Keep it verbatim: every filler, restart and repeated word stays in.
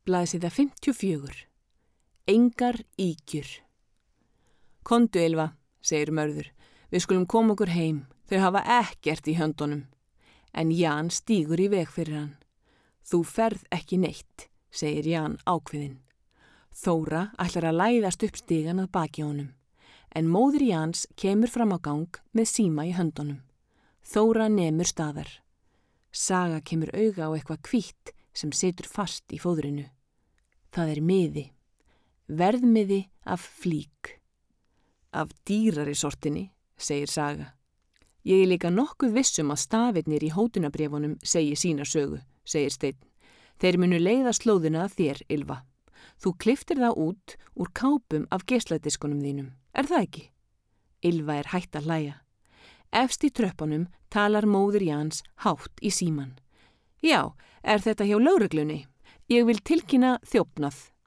Blaðsíða fimmtíu og fjögur. Engar ýkjur. Komdu, Ylfa, segir Mörður. Við skulum koma okkur heim. Þau hafa ekkert í höndunum. En Jan stígur í veg fyrir hann. Þú ferð ekki neitt, segir Jan ákveðinn. Þóra ætlar að læðast upp stigan að baki honum. En móðir Jans kemur fram á gang með síma í höndunum. Þóra nemur staðar. Saga kemur auga á eitthvað hvítt sem situr fast í fóðrinu. Það er miði. Verðmiði af flík. Af dýrari sortinni, segir Saga. Ég er líka nokkuð vissum að stafirnir í hótunabréfunum segi sína sögu, segir Steinn. Þeir munu leiða slóðina að þér, Ylfa. Þú klipptir það út úr kápum af geisladiskunum þínum. Er það ekki? Ylfa er hætt að hlæja. Efst í tröppunum talar móðir Jans hátt í síman. Já, er þetta hjá lögreglunni? Ég vil tilkynna þjófnað.